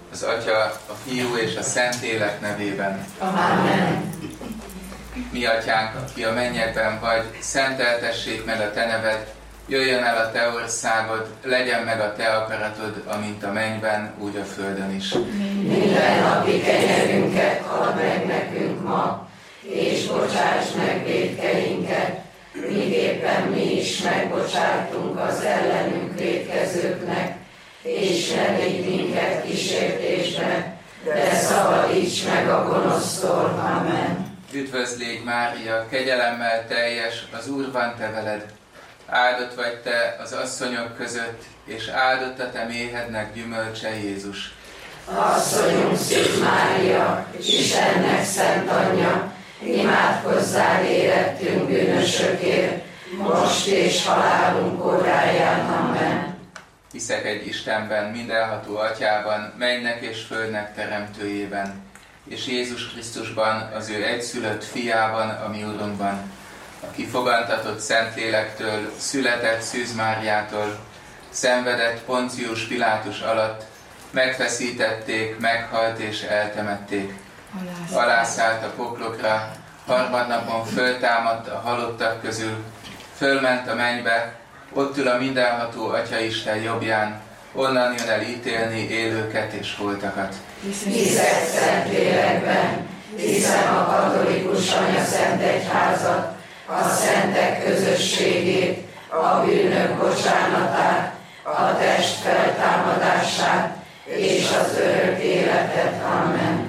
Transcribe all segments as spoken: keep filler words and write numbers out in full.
az Atya, a Fiú és a Szentlélek nevében. Amen. Mi Atyánk, aki a mennyekben vagy, szenteltessék meg a Te neved, jöjjön el a Te országod, legyen meg a Te akaratod, amint a mennyben, úgy a földön is. Minden napi kenyerünket add meg nekünk ma, és bocsáss meg vétkeinket, miképpen mi is megbocsátunk az ellenünk vétkezőknek, és ne vigy minket kísértésbe, de szabadíts meg a gonosztól. Amen. Üdvözlégy Mária, kegyelemmel teljes, az Úr van te veled. Áldott vagy te az asszonyok között, és áldott a te méhednek gyümölcse Jézus. Asszonyunk szűz Mária, Istennek szent anyja, imádkozzál érettünk bűnösökért, most és halálunk óráján. Amen. Hiszek egy Istenben, mindenható Atyában, mennynek és földnek teremtőjében, és Jézus Krisztusban, az ő egyszülött fiában, a mi Urunkban, aki fogantatott Szentlélektől, született Szűz Máriától, szenvedett Poncius Pilátus alatt, megfeszítették, meghalt és eltemették. Alászállt a poklokra, harmadnapon föltámadt a halottak közül, fölment a mennybe, ott ül a mindenható Atyaisten jobbján, onnan jön el ítélni élőket és holtakat. Hiszek Szentlélekben, hiszem a katolikus anyaszent egyházat, a szentek közösségét, a bűnök bocsánatát, a test feltámadását és az örök életet. Amen.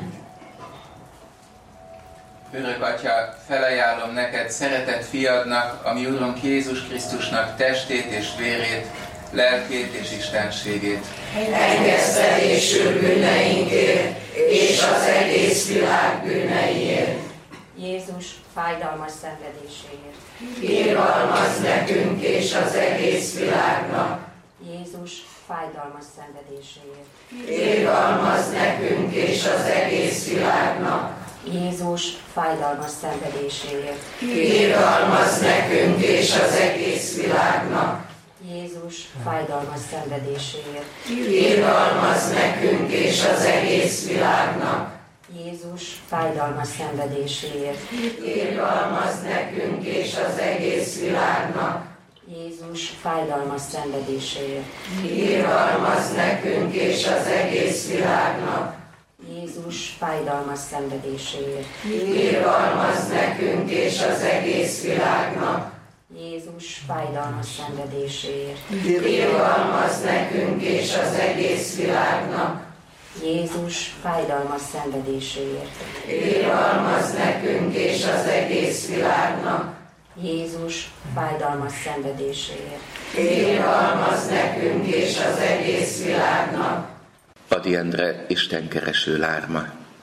Örök Atya, felajánlom neked szeretett fiadnak, a mi Urunk Jézus Krisztusnak testét és vérét, lelkét és istenségét. Engesztelésül bűneinkért és az egész világ bűneiért. Jézus fájdalmas szenvedéséért. Irgalmazz nekünk és az egész világnak. Jézus fájdalmas szenvedéséért. Irgalmazz nekünk és az egész világnak. Jézus fájdalmas szenvedéséért. Irgalmazz nekünk és az egész világnak. Jézus fájdalmas szenvedéséért. Irgalmazz nekünk és az egész világnak. Jézus fájdalmas szenvedéséért. Irgalmazz nekünk és az egész világnak. Jézus fájdalmas szenvedéséért. Irgalmazz nekünk és az egész világnak. Jézus fájdalmas szenvedéséért. Irgalmazz nekünk és az egész világnak. Jézus fájdalmas szenvedéséért. Irgalmazz nekünk és az egész világnak. Jézus fájdalmas szenvedéséért. Irgalmazz nekünk és az egész világnak. Jézus fájdalmas szenvedéséért. Irgalmazz nekünk és az egész világnak. Adi Endre, istenkereső lárma.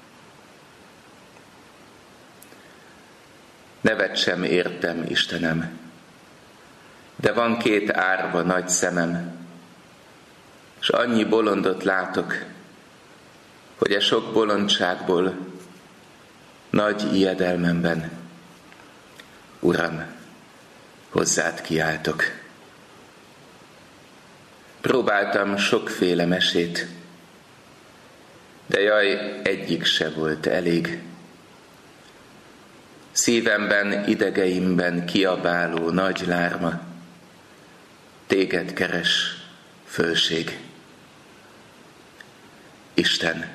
Nevet sem értem, Istenem, de van két árva nagy szemem, s annyi bolondot látok, hogy a sok bolondságból nagy ijedelmemben, Uram, hozzád kiáltok. Próbáltam sokféle mesét, de jaj, egyik se volt elég. Szívemben, idegeimben kiabáló nagy lárma, téged keres, fölség. Isten,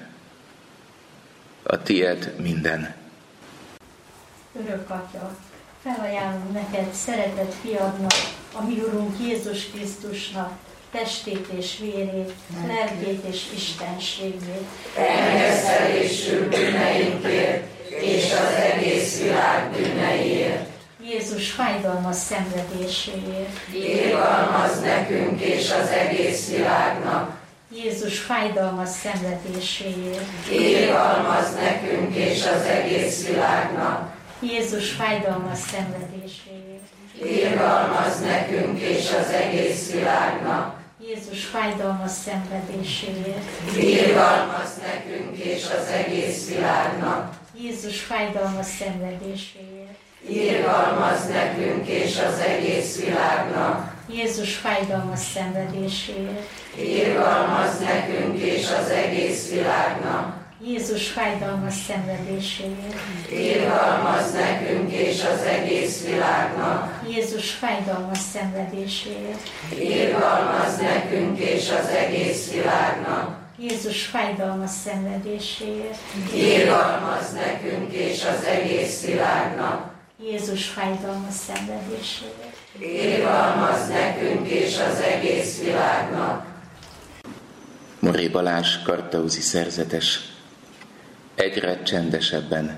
a tied minden. Örök Atya, felajánlom neked szeretett fiadnak, a mi Urunk Jézus Krisztusnak, testét és vérét, lelkét és istenségét. Engesztelésül bűneinkért és az egész világ bűneiért. Jézus fájdalmas szenvedéséért. Irgalmazz nekünk és az egész világnak. Jézus fájdalmas szenvedéséért. Irgalmazz nekünk és az egész világnak. Jézus fájdalmas szenvedéséért. Irgalmazz nekünk és az egész világnak. Jézus fájdalmas szenvedéséért. Irgalmazz nekünk és az egész világnak. Jézus fájdalmas szenvedéséért. Irgalmazz nekünk és az egész világnak. Jézus fájdalmas szenvedéséért. Irgalmazz nekünk és az egész világnak. Jézus fájdalmas szenvedéséért. Irgalmazz nekünk és az egész világnak. Jézus fájdalmas szenvedéséért. Irgalmazz nekünk és az egész világnak. Jézus fájdalmas szenvedéséért. Irgalmazz nekünk és az egész világnak. Jézus fájdalmas szenvedéséért. Irgalmazz nekünk és az egész világnak. Moré Balázs kartauzi szerzetes, egyre csendesebben.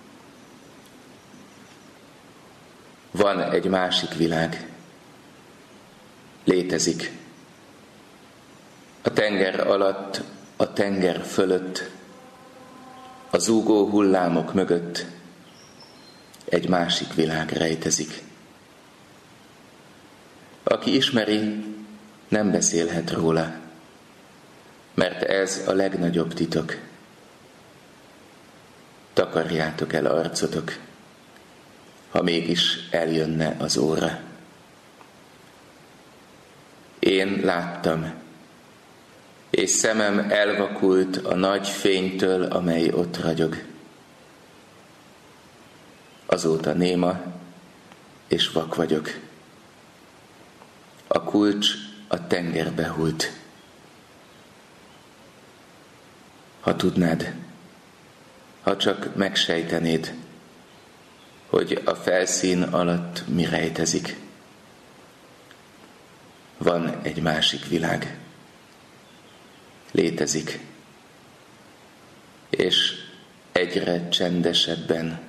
Van egy másik világ. Létezik. A tenger alatt, a tenger fölött, a zúgó hullámok mögött egy másik világ rejtezik. Aki ismeri, nem beszélhet róla, mert ez a legnagyobb titok. Takarjátok el arcotok, ha mégis eljönne az óra. Én láttam, és szemem elvakult a nagy fénytől, amely ott ragyog. Azóta néma és vak vagyok. A kulcs a tengerbe hult. Ha tudnád, ha csak megsejtenéd, hogy a felszín alatt mi rejtezik. Van egy másik világ. Létezik. És egyre csendesebben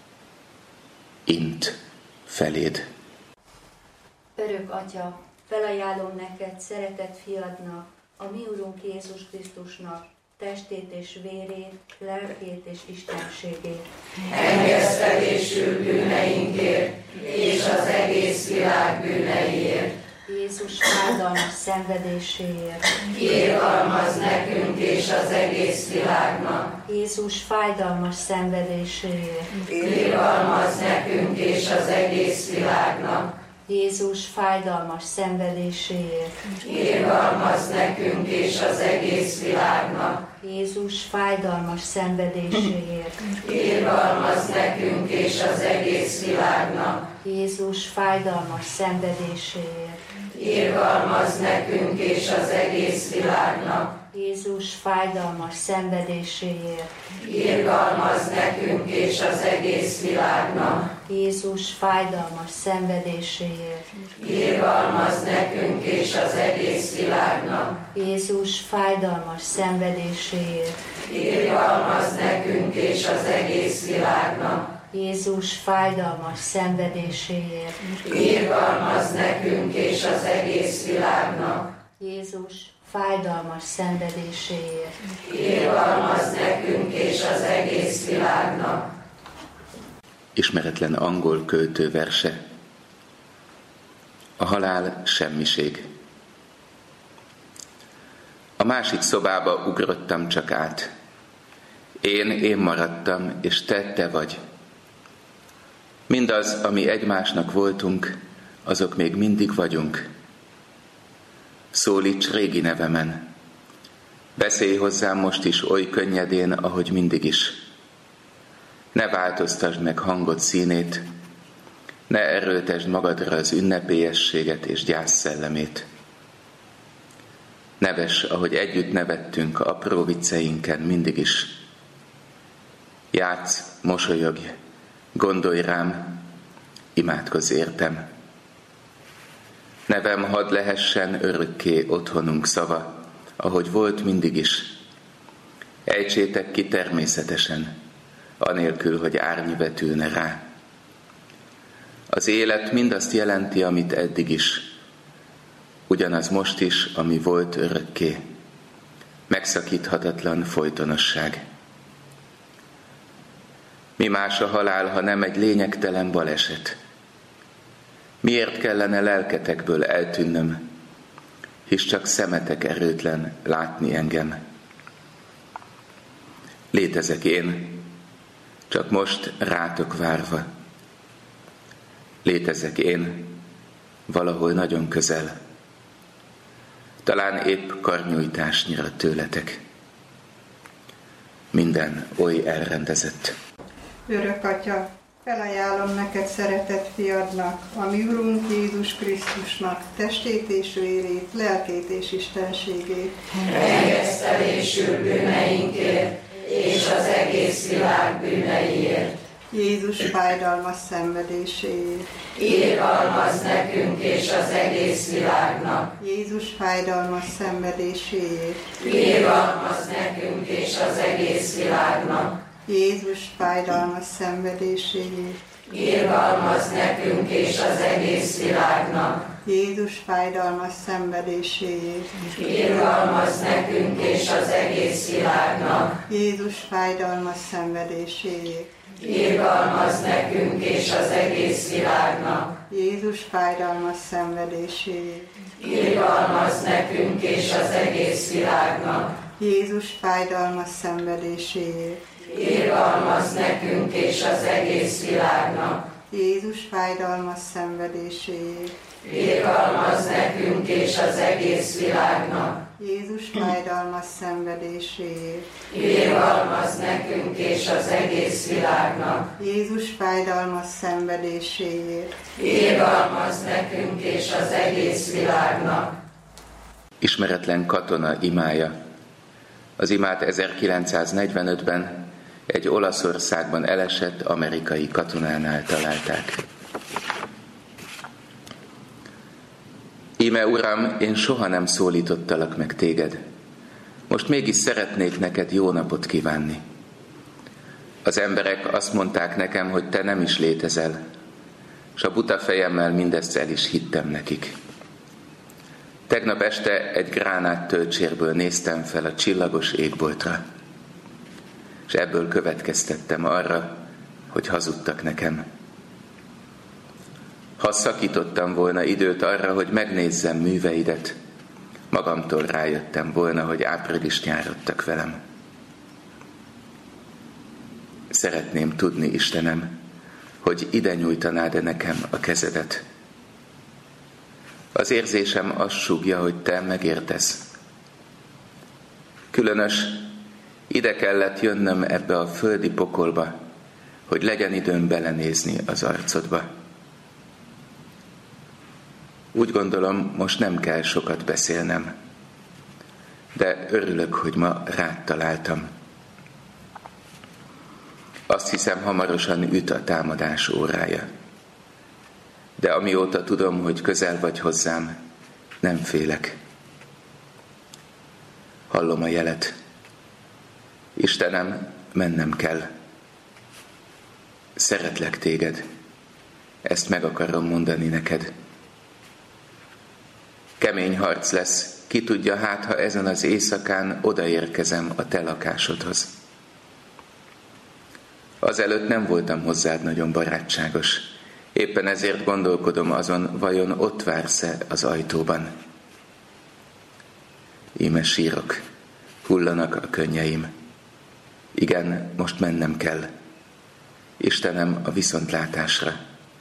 int feléd. Örök Atya, felajánlom neked szeretett fiadnak, a mi Urunk Jézus Krisztusnak, testét és vérét, lelkét és istenségét. Engesztelésül bűneinkért, és az egész világ bűneiért. Jézus fájdalmas szenvedéséért. Irgalmazz nekünk és az egész világnak. Jézus fájdalmas szenvedéséért. Irgalmazz nekünk és az egész világnak. Jézus fájdalmas szenvedéséért. Irgalmazz nekünk és az egész világnak. Jézus fájdalmas szenvedéséért. Irgalmazz nekünk és az egész világnak. Jézus fájdalmas szenvedéséért. Irgalmazz nekünk és az egész világnak. Jézus fájdalmas szenvedéséért. Irgalmazz nekünk és az egész világnak. Jézus fájdalmas szenvedéséért. Irgalmazz nekünk és az egész világnak. Jézus fájdalmas szenvedéséért. Irgalmazz nekünk és az egész világnak. Jézus fájdalmas szenvedéséért. Irgalmazz nekünk és az egész világnak. Jézus fájdalmas szenvedéséért. Irgalmazz nekünk és az egész világnak. Ismeretlen angol költő verse. A halál semmiség. A másik szobába ugrottam csak át. Én, én maradtam, és te, te vagy. Mindaz, ami egymásnak voltunk, azok még mindig vagyunk. Szólíts régi nevemen. Beszélj hozzám most is oly könnyedén, ahogy mindig is. Ne változtasd meg hangod színét, ne erőltesd magadra az ünnepélyességet és gyász szellemét. Nevess, ahogy együtt nevettünk apró vicceinken mindig is. Játsz, mosolyogj, gondolj rám, imádkozz értem. Nevem hadd lehessen örökké otthonunk szava, ahogy volt mindig is. Ejtsétek ki természetesen, anélkül, hogy árny vetülne rá. Az élet mindazt jelenti, amit eddig is, ugyanaz most is, ami volt örökké. Megszakíthatatlan folytonosság. Mi más a halál, ha nem egy lényegtelen baleset? Miért kellene lelketekből eltűnnöm, hisz csak szemetek erőtlen látni engem? Létezek én, csak most rátok várva. Létezek én, valahol nagyon közel. Talán épp karnyújtásnyira tőletek. Minden oly elrendezett. Örök Atya, felajánlom neked szeretett fiadnak, a mi Urunk Jézus Krisztusnak testét és vérét, lelkét és istenségét. Engesztelésül bűneinkért, és az egész világ bűneiért. Jézus fájdalmas szenvedéséért. Irgalmazz nekünk és az egész világnak. Jézus fájdalmas szenvedéséért. Irgalmazz nekünk és az egész világnak. Jézus fájdalmas szenvedéséért. Irgalmazz nekünk és az egész világnak. Jézus fájdalmas szenvedéséért. Irgalmazz nekünk és az egész világnak. Jézus fájdalmas szenvedéséért. Irgalmazz nekünk és az egész világnak. Jézus fájdalmas szenvedéséért. Irgalmazz nekünk és az egész világnak. Jézus fájdalmas szenvedéséért. Irgalmazz nekünk és az egész világnak. Jézus fájdalmas szenvedéséért. Irgalmazz nekünk és az egész világnak. Jézus fájdalmas szenvedéséért. Irgalmazz nekünk és az egész világnak. Jézus fájdalmas szenvedéséért. Irgalmazz nekünk és az egész világnak. Ismeretlen katona imája. Az imát ezerkilencszáznegyvenötben egy Olaszországban elesett amerikai katonánál találták. Íme Uram, én soha nem szólítottalak meg téged. Most mégis szeretnék neked jó napot kívánni. Az emberek azt mondták nekem, hogy te nem is létezel, s a buta fejemmel mindezt el is hittem nekik. Tegnap este egy gránát tölcsérből néztem fel a csillagos égboltra, és ebből következtettem arra, hogy hazudtak nekem. Ha szakítottam volna időt arra, hogy megnézzem műveidet, magamtól rájöttem volna, hogy áprilist nyárodtak velem. Szeretném tudni, Istenem, hogy ide nyújtanád-e nekem a kezedet. Az érzésem azt súgja, hogy te megértesz. Különös, ide kellett jönnöm ebbe a földi pokolba, hogy legyen időm belenézni az arcodba. Úgy gondolom, most nem kell sokat beszélnem, de örülök, hogy ma rád találtam. Azt hiszem, hamarosan üt a támadás órája. De amióta tudom, hogy közel vagy hozzám, nem félek. Hallom a jelet. Istenem, mennem kell. Szeretlek téged. Ezt meg akarom mondani neked. Kemény harc lesz, ki tudja, hát ha ezen az éjszakán odaérkezem a te lakásodhoz. Azelőtt nem voltam hozzád nagyon barátságos, éppen ezért gondolkodom azon, vajon ott vársz-e az ajtóban. Íme sírok, hullanak a könnyeim. Igen, most mennem kell. Istenem, a viszontlátásra.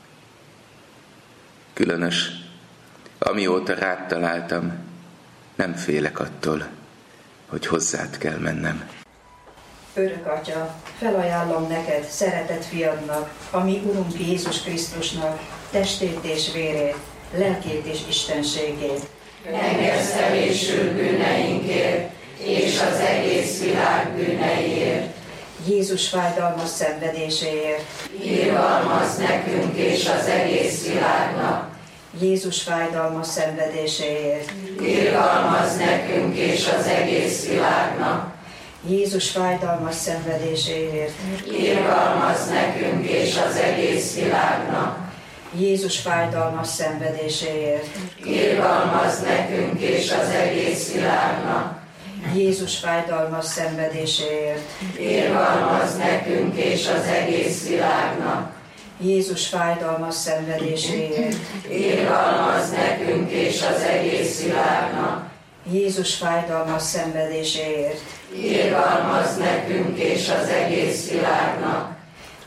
Különös, amióta rád találtam, nem félek attól, hogy hozzád kell mennem. Örök Atya, felajánlom neked, szeretett fiadnak, a mi Urunk Jézus Krisztusnak, testét és vérét, lelkét és istenségét. Engesztelésül bűneinkért, és az egész világ bűneiért. Jézus fájdalmas szenvedéséért. Irgalmazz nekünk és az egész világnak. Jézus fájdalmas szenvedéséért. Irgalmazz nekünk és az egész világnak. Jézus fájdalmas szenvedéséért. Irgalmazz nekünk és az egész világnak. Jézus fájdalmas szenvedéséért. Irgalmazz nekünk és az egész világnak. Jézus fájdalmas szenvedéséért. Irgalmazz nekünk és az egész világnak. Jézus fájdalmas szenvedéséért. Irgalmazz nekünk és az egész világnak. Jézus fájdalmas szenvedéséért. Irgalmazz nekünk és az egész világnak.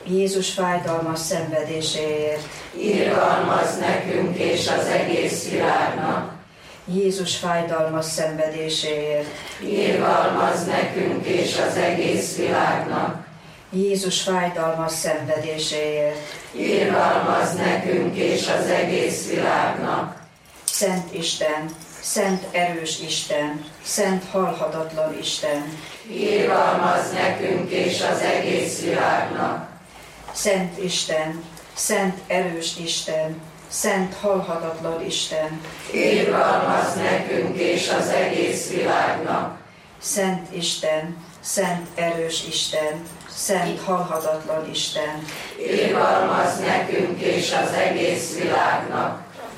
Jézus fájdalmas szenvedéséért. Irgalmazz nekünk és az egész világnak. Jézus fájdalmas szenvedéséért. Irgalmazz nekünk és az egész világnak. Jézus fájdalmas szenvedéséért. Irgalmazz nekünk és az egész világnak. Szent Isten, szent erős Isten, szent halhatatlan Isten. Irgalmazz nekünk és az egész világnak. Szent Isten, szent erős Isten, szent halhatatlan Isten. Irgalmazz nekünk és az egész világnak. Szent Isten, szent erős Isten, szent halhatatlan Isten. Irgalmazz nekünk és az egész világnak.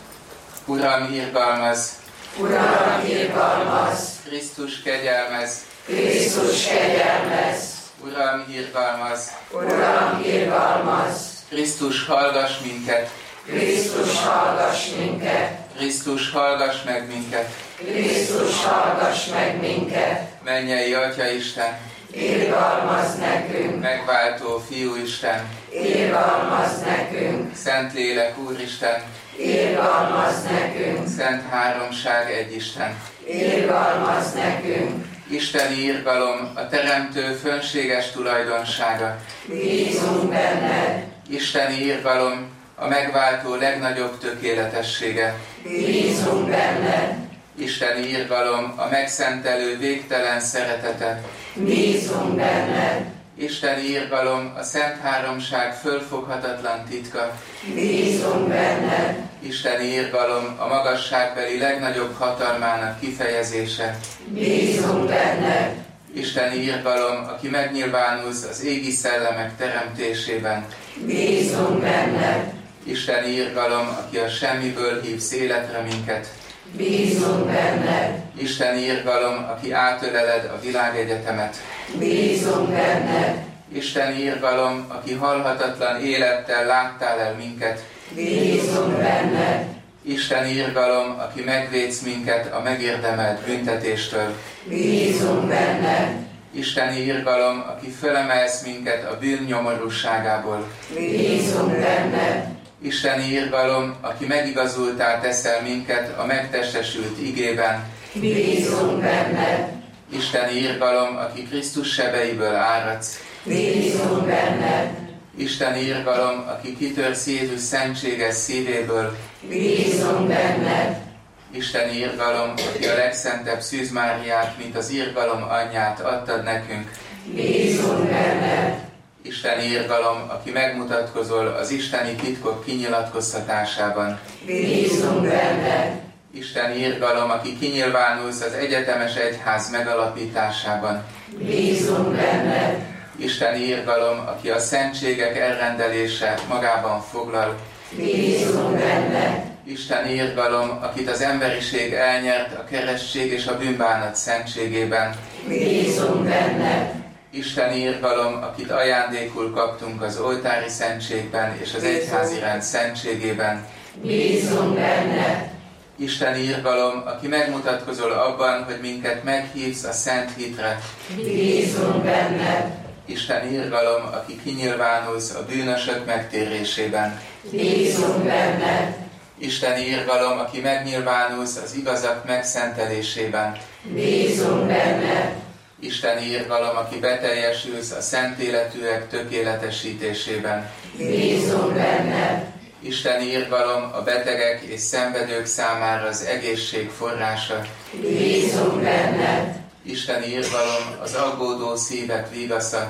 Uram, irgalmazz! Uram, irgalmazz! Krisztus, kegyelmezz! Krisztus, kegyelmezz! Uram, irgalmazz! Uram, irgalmazz! Krisztus, hallgass minket! Krisztus, hallgass minket! Krisztus, hallgass meg minket! Krisztus, hallgass meg minket! Mennyei Atya Isten! Irgalmazz nekünk! Megváltó Fiú Isten! Irgalmazz nekünk! Szentlélek Úristen! Irgalmazz nekünk! Szent Háromság egy Isten! Irgalmazz nekünk! Isteni irgalom, a Teremtő fönséges tulajdonsága. Bízunk benned! Isteni irgalom, a megváltó legnagyobb tökéletessége. Bízunk benned! Isteni irgalom, a megszentelő végtelen szeretete. Bízunk benned! Isteni irgalom, a Szent Háromság fölfoghatatlan titka. Bízunk benned! Isteni irgalom, a magasságbeli legnagyobb hatalmának kifejezése. Bízunk benned! Isteni irgalom, aki megnyilvánulsz az égi szellemek teremtésében. Bízunk benned! Isteni irgalom, aki a semmiből hívsz életre minket. Bízunk benned! Isteni irgalom, aki átöleled a világegyetemet. Bízunk benned! Isteni irgalom, aki halhatatlan élettel láttál el minket. Bízunk benned! Isteni irgalom, aki megvédsz minket a megérdemelt büntetéstől. Bízunk benned! Isteni irgalom, aki fölemelsz minket a bűn nyomorúságából. Bízunk benned! Isteni irgalom, aki megigazultá teszel minket a megtestesült igében. Bízunk benned! Isteni irgalom, aki Krisztus sebeiből áradsz. Bízunk benned! Isteni irgalom, aki kitörsz Jézus szentséges szívéből. Bízunk benned! Isteni irgalom, aki a legszentebb Szűz Máriát, mint az irgalom anyját adtad nekünk. Bízunk benned! Isteni irgalom, aki megmutatkozol az isteni titkok kinyilatkoztatásában. Bízunk benned! Isteni irgalom, aki kinyilvánulsz az egyetemes egyház megalapításában. Bízunk benned! Isteni irgalom, aki a szentségek elrendelése magában foglal. Bízunk benned! Isteni irgalom, akit az emberiség elnyert a keresztség és a bűnbánat szentségében. Bízunk benned! Isteni irgalom, akit ajándékul kaptunk az oltári szentségben és az egyházi rend szentségében. Bízunk benned! Isteni irgalom, aki megmutatkozol abban, hogy minket meghívsz a szent hitre. Bízunk benned! Isteni irgalom, aki kinyilvánulsz a bűnösök megtérésében. Bízunk benned! Isteni irgalom, aki megnyilvánulsz az igazak megszentelésében. Bízunk benned! Isteni irgalom, aki beteljesülsz a szent életűek tökéletesítésében. Bízunk benned! Isteni irgalom, a betegek és szenvedők számára az egészség forrása. Bízunk benned! Isteni irgalom, az aggódó szívek vigasza.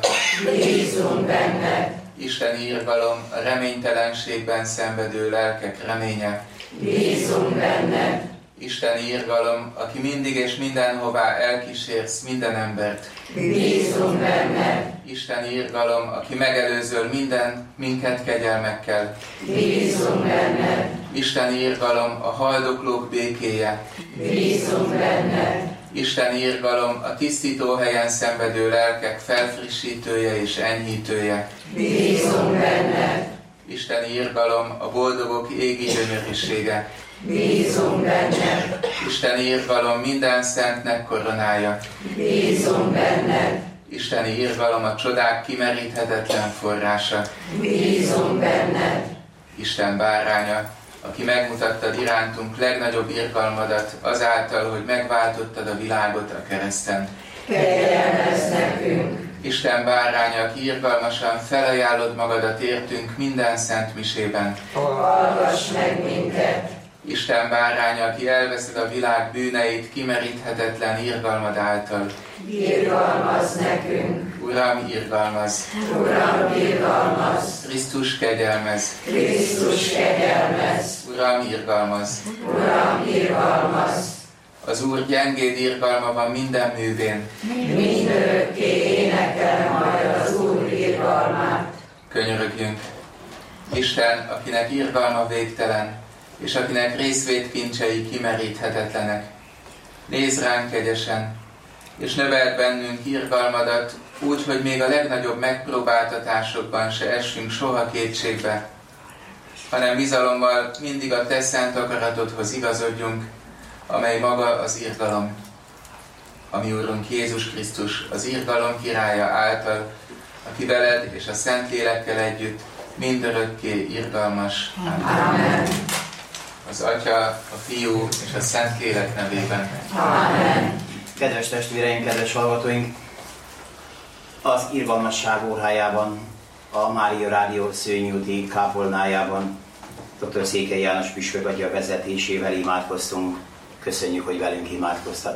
Bízunk benned! Isteni irgalom, a reménytelenségben szenvedő lelkek reménye. Bízunk benned! Isteni irgalom, aki mindig és mindenhová elkísérsz minden embert. Bízunk benned! Isteni irgalom, aki megelőzöl minden minket kegyelmekkel. Bízunk benned! Isteni irgalom, a haldoklók békéje. Bízunk benned! Isteni irgalom, a tisztító helyen szenvedő lelkek felfrissítője és enyhítője. Bízunk benned! Isteni irgalom, a boldogok égi gyönyörűsége. Bízunk benned! Isteni irgalom, minden szentnek koronája. Bízunk benned! Isten isteni irgalom a csodák kimeríthetetlen forrása. Bízunk benned. Isten báránya, aki megmutattad irántunk legnagyobb irgalmadat azáltal, hogy megváltottad a világot a kereszten. Kegyelmezz nekünk. Isten báránya, aki irgalmasan felajánlod magadat értünk minden szent misében. Hallgass meg minket. Isten báránya, aki elveszed a világ bűneit kimeríthetetlen irgalmad által. Irgalmazz nekünk. Uram, irgalmazz! Uram, irgalmazz! Krisztus, kegyelmezz! Krisztus, kegyelmezz! Uram, irgalmazz! Uram, irgalmazz! Az Úr gyengéd irgalma van minden művén. Mindörökké énekel majd az Úr irgalmát. Könyörögjünk! Isten, akinek irgalma végtelen, és akinek részvétkincsei kimeríthetetlenek. Nézz ránk kegyesen, és növeld bennünk irgalmadat, úgy, hogy még a legnagyobb megpróbáltatásokban se essünk soha kétségbe, hanem bizalommal mindig a te szent akaratodhoz igazodjunk, amely maga az irgalom. A mi Úrunk Jézus Krisztus, az irgalom királya által, aki veled és a Szentlélekkel együtt mindörökké irgalmas. Amen. Az Atya, a Fiú és a Szentlélek nevében. Amen. Kedves testvéreink, kedves hallgatóink! Az Irgalmasság órájában, a Mária Rádió Szőnyi úti kápolnájában dr. Székely János püspök atya vezetésével imádkoztunk. Köszönjük, hogy velünk imádkoztatok.